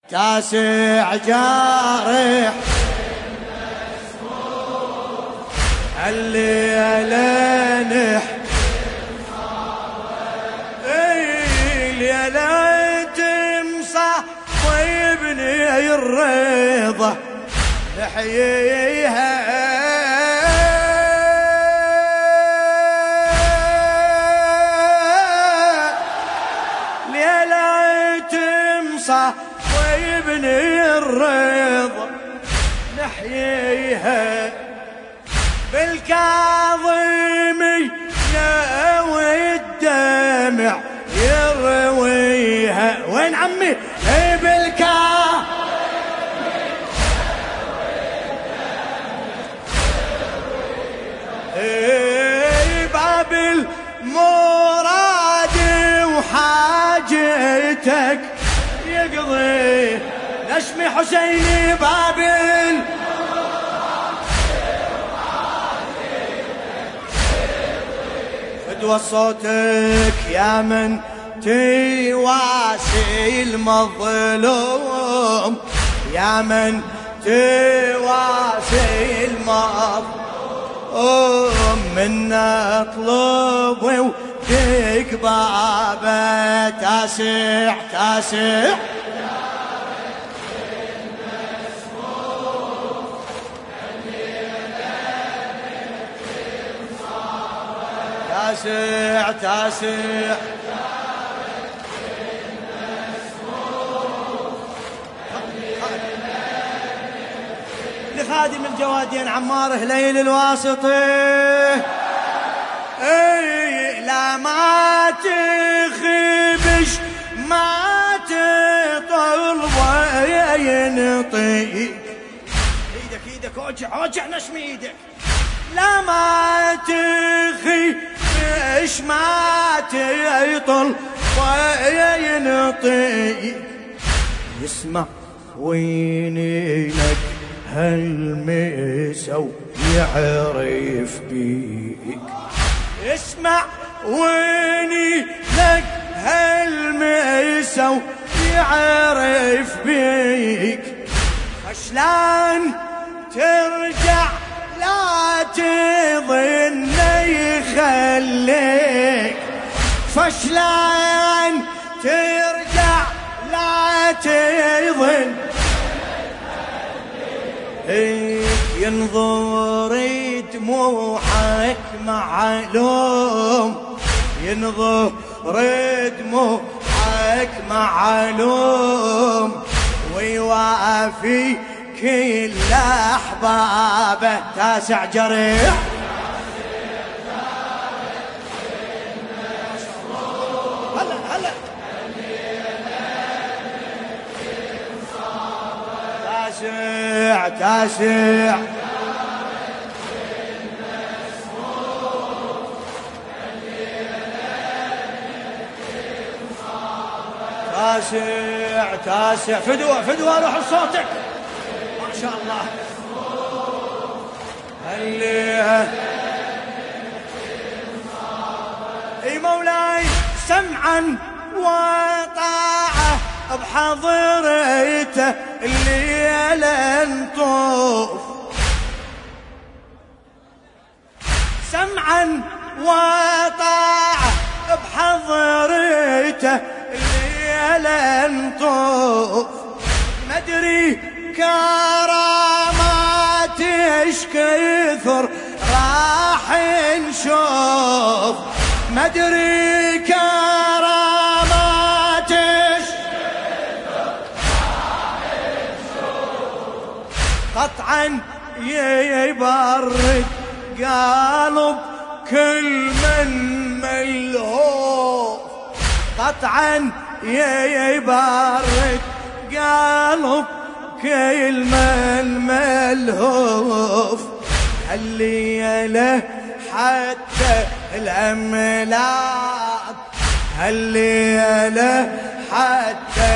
تاسع جارح الليلة نحكي الليلة تمصح ويبني الرضا نحييها ليلة تمصح ويبني الرضا نحييها بالكاظمي والدمع يرويها. وين عمي؟ اي باب المراد وحاجتك يقضي نشمي حسيني باب فدوى صوتك يا من تواسي المظلوم يا من تواسي المظلوم منا اطلب وديك بابه تاسع تاسع تاسع تاسع لخادم الجوادين عمار هليل الواسطي لا ما تخبش ما تطلب ينطي ايدك اوجع نشمي ايدك لا ما تخبش ما تطل وينطي يسمع ويني لك هالمسو يعرف بيك اسمع ويني لك هالمسو يعرف بيك فشلان ترجع لا تظن يخليك فشلان ترجع لا تظن ينظر دموعك معلوم ينظر دموعك معلوم ويوافي كل أحبابه تاسع جريح هلا تاسع تاسع فدوى روح صوتك ما شاء الله اي مولاي سمعا وطاعة بحضرته الليلة نطوف سمعا وطاعة بحضرته الليلة نطوف مدري كرامات ايش كثر راح نشوف مدري كرامات ايش كثر راح نشوف قطعا يبرد قلب كل من ملهوف قطعا يبرد قلب كل من ملهوف الليلة حتى الأملاك الليلة حتى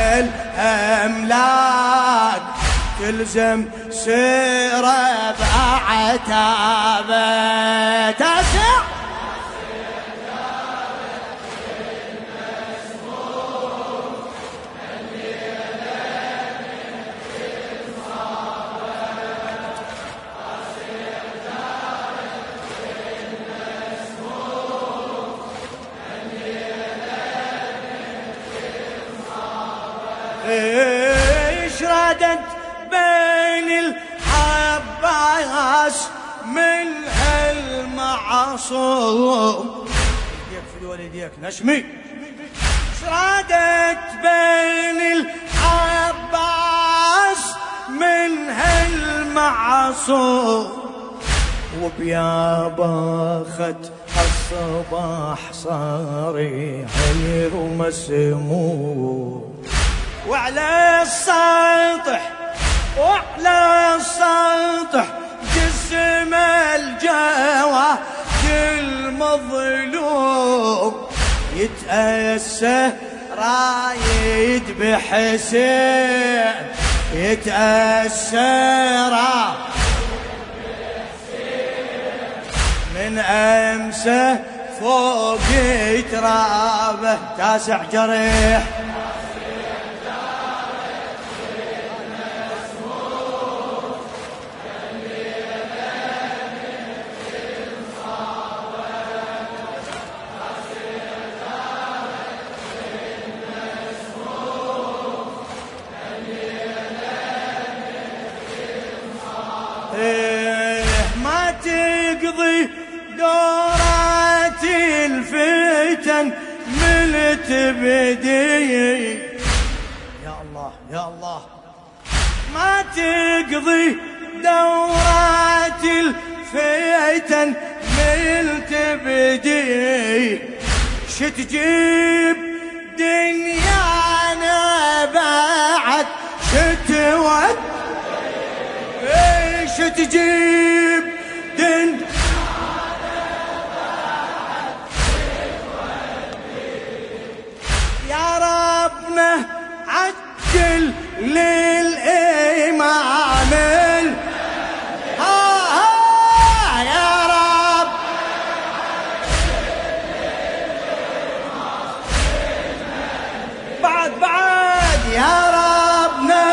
الأملاك تلزم سيرة بعتابة تاسع ايش رادت بين العباس من هالمعصوم؟ يديك في دول يديك نشمي. ايش رادت بين العباس من هالمعصوم؟ وبيابا خد الصباح صاري عير ومسموم، وعلى السطح جسم الجواد المظلوم، يتأسى رايد بحسين، يتأسى من أمسه فوق ترابه تاسع جريح. ما تقضي دورات الفتن من تبدي، يا الله يا الله، ما تقضي دورات الفتن من تبدي، شتجيب دنيانا بعد شتود، شتجيب يا ربنا عجل للإمام يا رب بعد يا ربنا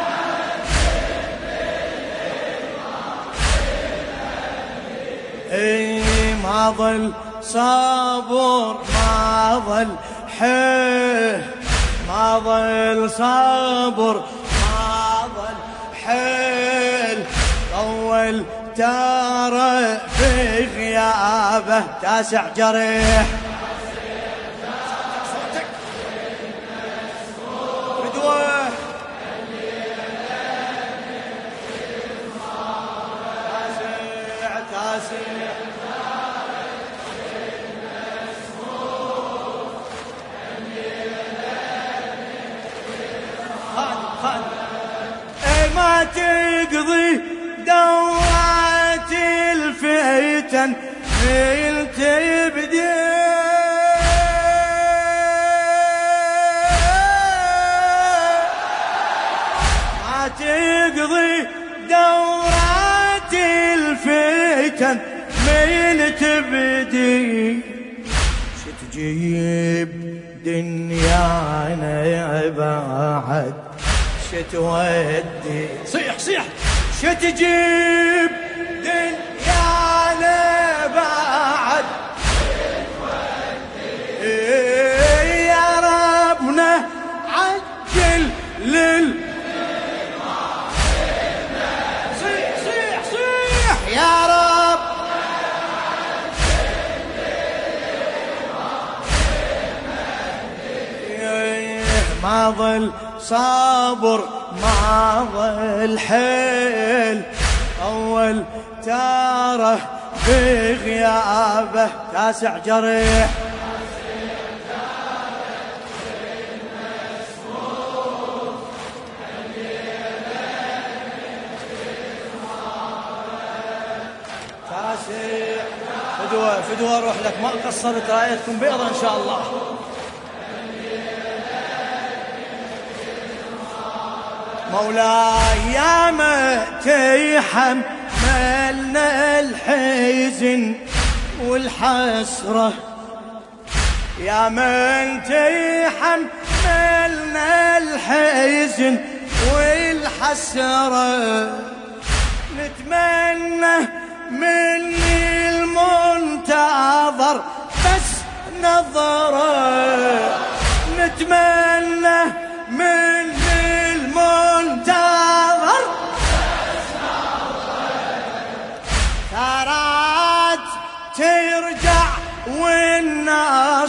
ما ظل صبر ما ظل حيل، ما ظل صبر ما ظل حيل، طول ترى في غيابه تاسع جريح. ما تقضي دورات الفتن من تبدي، ما تقضي دورات الفتن من تبدي، شتجيب دنيانا بعد شتودي، صيح شتجيب دنيانا بعد شتودي، يا ربنا عجل صيح يا رب ما ظل صبر ما ظل حيل، أول تاره بغيابه تاسع جريح. تاسع فدوى اروح لك، ما قصرت، رايتكم بيضة ان شاء الله. مولاي يا ما تحملنا الحزن والحسرة، يا من تحملنا الحزن والحسرة، نتمنى من المنتظر بس نظرة، نتمنى من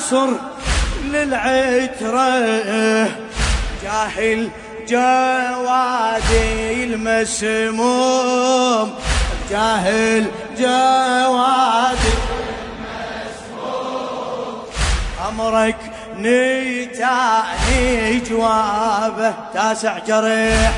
ناصر للعترة جاهل جوادي المسموم جاهل جوادي المسموم أمرك نيتاني جوابه تاسع جريح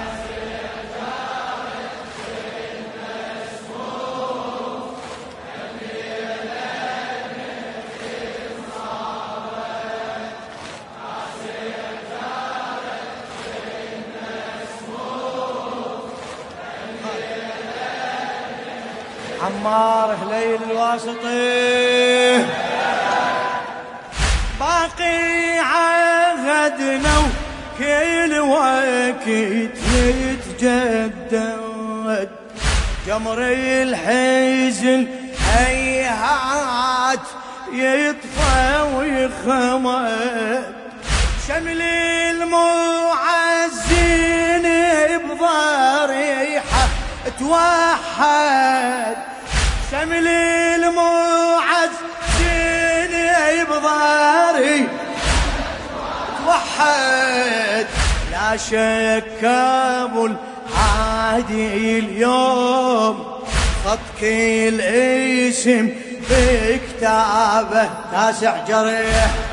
عمار هليل الواسطي باقي عهدنا وكل وقت يتجدد جمر الحزن هيهات يطفى ويخمد شمل المعزين بضريحه توحد شمل المعزين بضاري توحد لا شك ابو العادي اليوم خط كل اسم بكتابه تاسع جريح